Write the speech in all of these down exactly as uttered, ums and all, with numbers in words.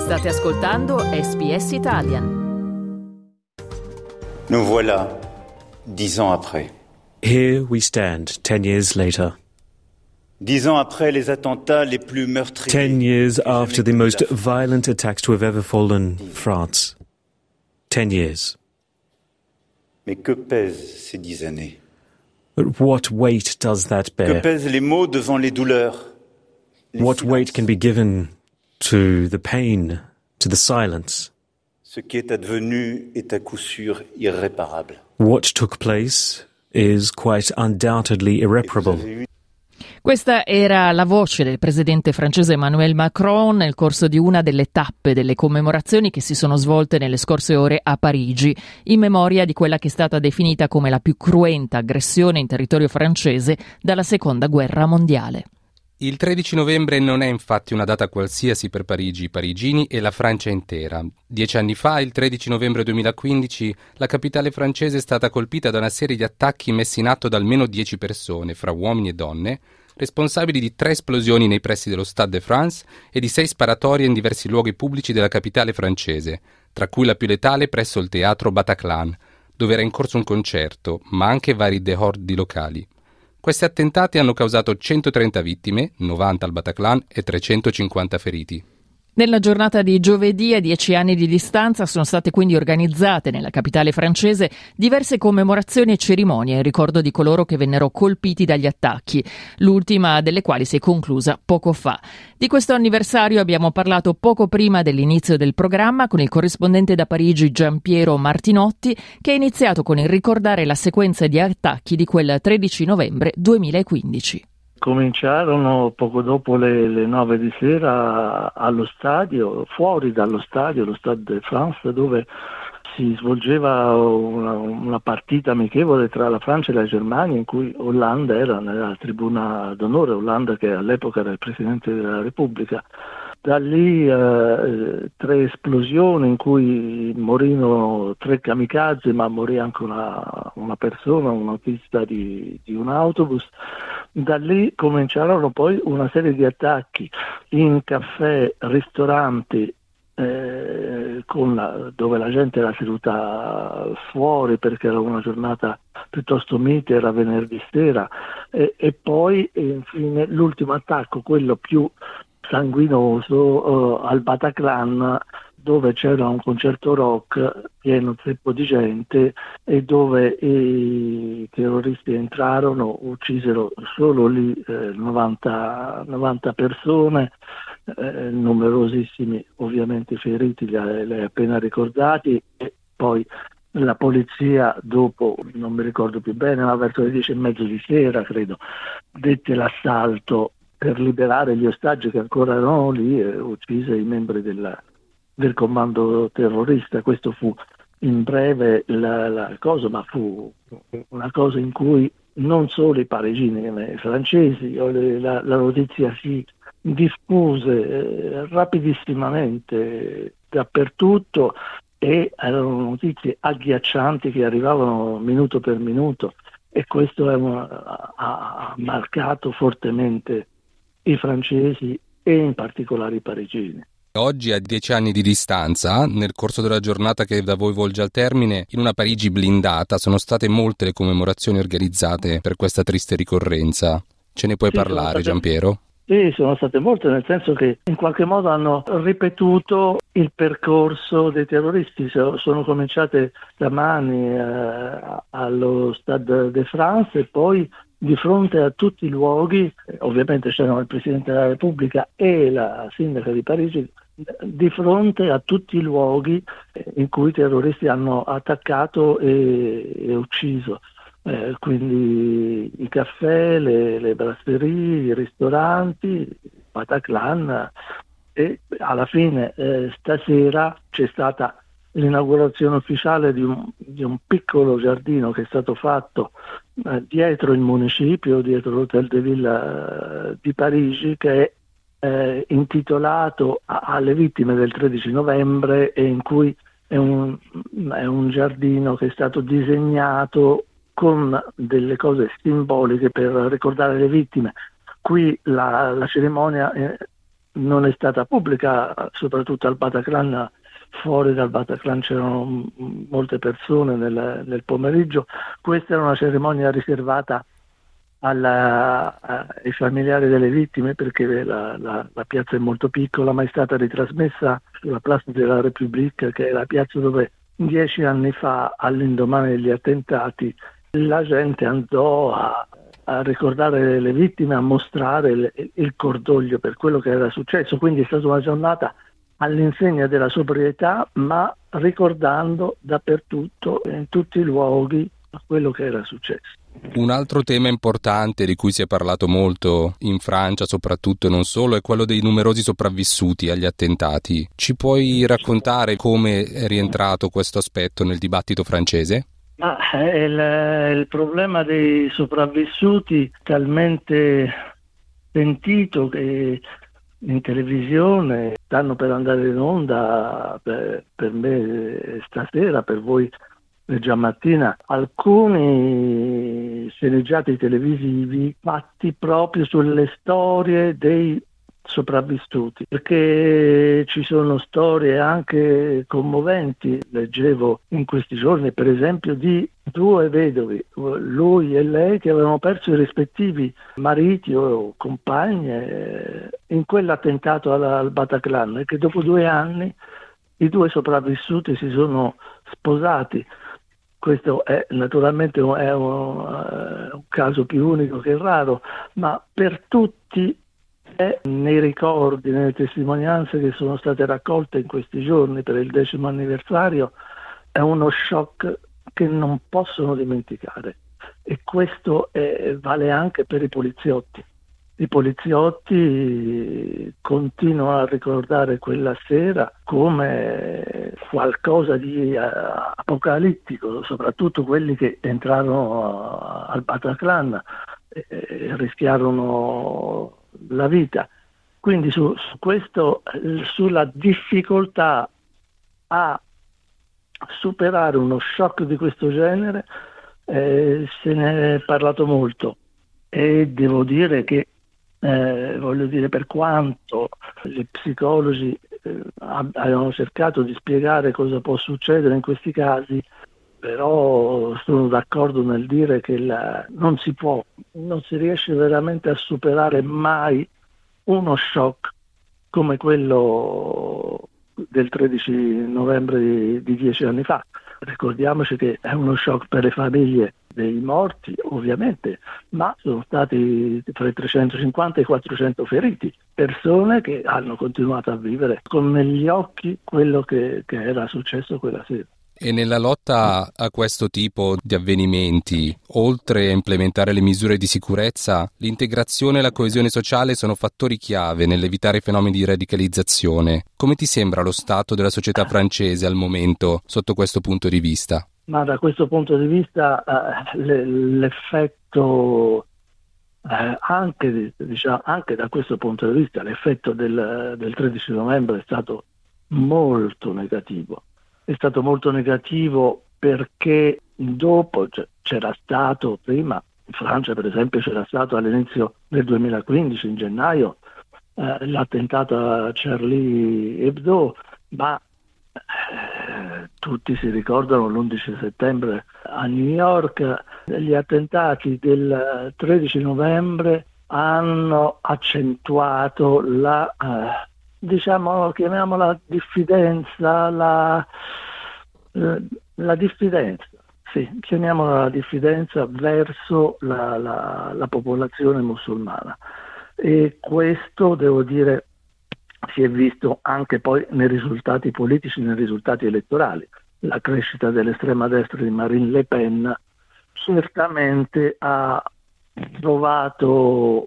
State ascoltando S B S Italian. Nous voilà, dix ans après. Here we stand, ten years later. Dix ans après les attentats les plus meurtriers. Ten years after the most violent attacks to have ever fallen France. Ten years. Mais que pèsent ces dix années? But what weight does that Que bear? pèsent les mots devant les douleurs? Les What weight silences? can be given to the pain, to the silence? Ce qui est advenu est à coup sûr irréparable. What took place is quite undoubtedly irreparable. Questa era la voce del presidente francese Emmanuel Macron nel corso di una delle tappe delle commemorazioni che si sono svolte nelle scorse ore a Parigi, in memoria di quella che è stata definita come la più cruenta aggressione in territorio francese dalla Seconda Guerra Mondiale. Il tredici novembre non è infatti una data qualsiasi per Parigi, i parigini e la Francia intera. Dieci anni fa, il tredici novembre duemilaquindici, la capitale francese è stata colpita da una serie di attacchi messi in atto da almeno dieci persone, fra uomini e donne, responsabili di tre esplosioni nei pressi dello Stade de France e di sei sparatorie in diversi luoghi pubblici della capitale francese, tra cui la più letale presso il teatro Bataclan, dove era in corso un concerto, ma anche vari dehors di locali. Questi attentati hanno causato centotrenta vittime, novanta al Bataclan e trecentocinquanta feriti. Nella giornata di giovedì, a dieci anni di distanza, sono state quindi organizzate nella capitale francese diverse commemorazioni e cerimonie in ricordo di coloro che vennero colpiti dagli attacchi, l'ultima delle quali si è conclusa poco fa. Di questo anniversario abbiamo parlato poco prima dell'inizio del programma con il corrispondente da Parigi Giampiero Martinotti, che ha iniziato con il ricordare la sequenza di attacchi di quel tredici novembre duemilaquindici. Cominciarono poco dopo le, le nove di sera allo stadio, fuori dallo stadio, lo Stade de France, dove si svolgeva una, una partita amichevole tra la Francia e la Germania, in cui Hollande era nella tribuna d'onore, Hollande che all'epoca era il Presidente della Repubblica. Da lì eh, tre esplosioni in cui morirono tre kamikaze, ma morì anche una, una persona, un autista di, di un autobus. Da lì cominciarono poi una serie di attacchi in caffè, ristoranti, eh, con la, dove la gente era seduta fuori perché era una giornata piuttosto mite, era venerdì sera, e, e poi infine l'ultimo attacco, quello più sanguinoso, uh, al Bataclan, dove c'era un concerto rock pieno zeppo di gente e dove i terroristi entrarono, uccisero solo lì eh, novanta, novanta persone, eh, numerosissimi ovviamente feriti, li hai appena ricordati, e poi la polizia dopo, non mi ricordo più bene, ma verso le dieci e mezzo di sera credo, dette l'assalto per liberare gli ostaggi che ancora erano lì e uccise i membri della, del comando terrorista. Questo fu in breve la, la cosa, ma fu una cosa in cui non solo i parigini ma i francesi, la, la notizia si diffuse eh, rapidissimamente dappertutto e erano notizie agghiaccianti che arrivavano minuto per minuto, e questo è una, ha, ha marcato fortemente i francesi e in particolare i parigini. Oggi, a dieci anni di distanza, nel corso della giornata che da voi volge al termine, in una Parigi blindata, sono state molte le commemorazioni organizzate per questa triste ricorrenza. Ce ne puoi Sì, parlare, state... Giampiero? Sì, sono state molte, nel senso che in qualche modo hanno ripetuto il percorso dei terroristi. Sono cominciate stamani eh, allo Stade de France e poi di fronte a tutti i luoghi, ovviamente c'erano il Presidente della Repubblica e la Sindaca di Parigi, di fronte a tutti i luoghi in cui i terroristi hanno attaccato e, e ucciso. Eh, quindi i caffè, le, le brasserie, i ristoranti, il Bataclan, e alla fine eh, stasera c'è stata l'inaugurazione ufficiale di un, di un piccolo giardino che è stato fatto eh, dietro il municipio, dietro l'Hotel de Ville eh, di Parigi, che è eh, intitolato a, alle vittime del tredici novembre e in cui è un, è un giardino che è stato disegnato con delle cose simboliche per ricordare le vittime. Qui la, la cerimonia eh, non è stata pubblica, soprattutto al Bataclan. Fuori dal Bataclan c'erano molte persone nel, nel pomeriggio. Questa era una cerimonia riservata alla, ai familiari delle vittime, perché la, la, la piazza è molto piccola, ma è stata ritrasmessa sulla Place de la République, che è la piazza dove dieci anni fa, all'indomani degli attentati, la gente andò a, a ricordare le vittime, a mostrare il, il cordoglio per quello che era successo. Quindi è stata una giornata all'insegna della sobrietà, ma ricordando dappertutto, in tutti i luoghi, quello che era successo. Un altro tema importante di cui si è parlato molto in Francia, soprattutto e non solo, è quello dei numerosi sopravvissuti agli attentati. Ci puoi raccontare come è rientrato questo aspetto nel dibattito francese? Ah, il, il problema dei sopravvissuti talmente sentito che in televisione stanno per andare in onda, per, per me stasera, per voi già mattina, alcuni sceneggiati televisivi fatti proprio sulle storie dei sopravvissuti, perché ci sono storie anche commoventi. Leggevo in questi giorni, per esempio, di due vedovi, lui e lei, che avevano perso i rispettivi mariti o compagne in quell'attentato al, al Bataclan, e che dopo due anni i due sopravvissuti si sono sposati. Questo è naturalmente un, è un, uh, un caso più unico che raro, ma per tutti è nei ricordi, nelle testimonianze che sono state raccolte in questi giorni per il decimo anniversario, è uno shock che non possono dimenticare. E questo è, vale anche per i poliziotti. I poliziotti continuano a ricordare quella sera come qualcosa di uh, apocalittico, soprattutto quelli che entrarono uh, al Bataclan e, e rischiarono la vita. Quindi su, su questo, sulla difficoltà a superare uno shock di questo genere, eh, se ne è parlato molto, e devo dire che Eh, voglio dire, per quanto gli psicologi eh, abbiano cercato di spiegare cosa può succedere in questi casi, però sono d'accordo nel dire che la, non si può, non si riesce veramente a superare mai uno shock come quello del tredici novembre di, di dieci anni fa. Ricordiamoci che è uno shock per le famiglie dei morti, ovviamente, ma sono stati tra i trecentocinquanta e i quattrocento feriti, persone che hanno continuato a vivere con negli occhi quello che, che era successo quella sera. E nella lotta a questo tipo di avvenimenti, oltre a implementare le misure di sicurezza, l'integrazione e la coesione sociale sono fattori chiave nell'evitare i fenomeni di radicalizzazione. Come ti sembra lo stato della società francese al momento sotto questo punto di vista? Ma da questo punto di vista eh, l'effetto, eh, anche, diciamo, anche da questo punto di vista, l'effetto del, del tredici novembre è stato molto negativo. È stato molto negativo perché dopo cioè, c'era stato, prima in Francia per esempio c'era stato all'inizio del duemilaquindici, in gennaio, eh, l'attentato a Charlie Hebdo, ma eh, tutti si ricordano l'undici settembre a New York. Gli attentati del tredici novembre hanno accentuato la, eh, diciamo, chiamiamola diffidenza, la, eh, la diffidenza, sì, chiamiamola la diffidenza verso la, la, la popolazione musulmana. E questo, devo dire, si è visto anche poi nei risultati politici, nei risultati elettorali. La crescita dell'estrema destra di Marine Le Pen certamente ha trovato,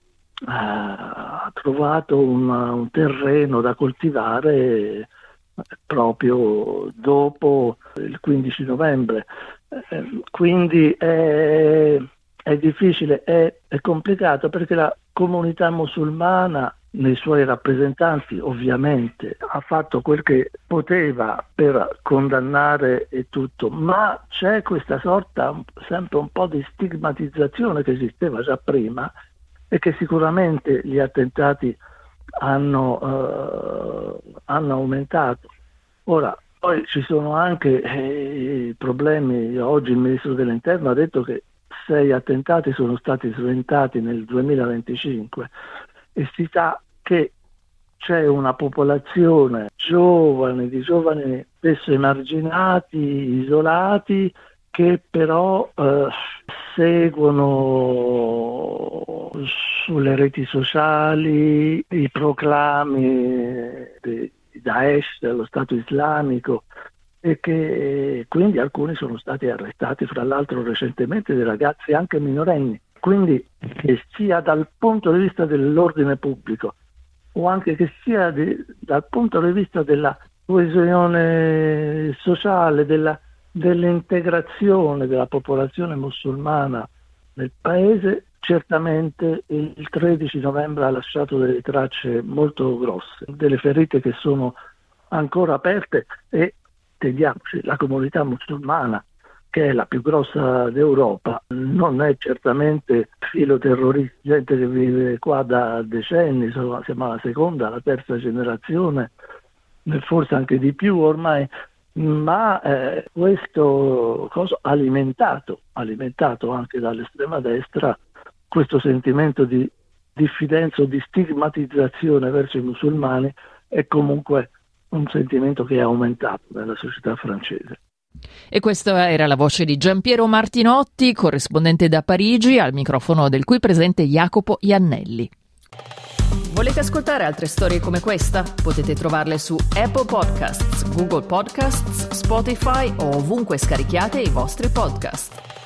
ha trovato un, un terreno da coltivare proprio dopo il quindici novembre. Eh, quindi è, è difficile, è, è complicato, perché la comunità musulmana nei suoi rappresentanti ovviamente ha fatto quel che poteva per condannare e tutto, ma c'è questa sorta sempre un po' di stigmatizzazione che esisteva già prima e che sicuramente gli attentati hanno, eh, hanno aumentato. Ora, poi ci sono anche eh, problemi. Oggi il ministro dell'Interno ha detto che sei attentati sono stati sventati nel duemilaventicinque e si sa che c'è una popolazione giovane, di giovani spesso emarginati, isolati, che però eh, seguono sulle reti sociali i proclami di Daesh, dello Stato islamico, e che quindi alcuni sono stati arrestati, fra l'altro recentemente, dei ragazzi anche minorenni. Quindi che sia dal punto di vista dell'ordine pubblico o anche che sia di, dal punto di vista della coesione sociale, della, dell'integrazione della popolazione musulmana nel paese, certamente il tredici novembre ha lasciato delle tracce molto grosse, delle ferite che sono ancora aperte. E teniamoci, la comunità musulmana, che è la più grossa d'Europa, non è certamente filoterrorista, gente che vive qua da decenni, siamo alla seconda, la terza generazione, forse anche di più ormai, ma eh, questo cosa alimentato, alimentato anche dall'estrema destra, questo sentimento di diffidenza o di stigmatizzazione verso i musulmani è comunque un sentimento che è aumentato nella società francese. E questa era la voce di Giampiero Martinotti, corrispondente da Parigi, al microfono del qui presente Jacopo Iannelli. Volete ascoltare altre storie come questa? Potete trovarle su Apple Podcasts, Google Podcasts, Spotify o ovunque scarichiate i vostri podcast.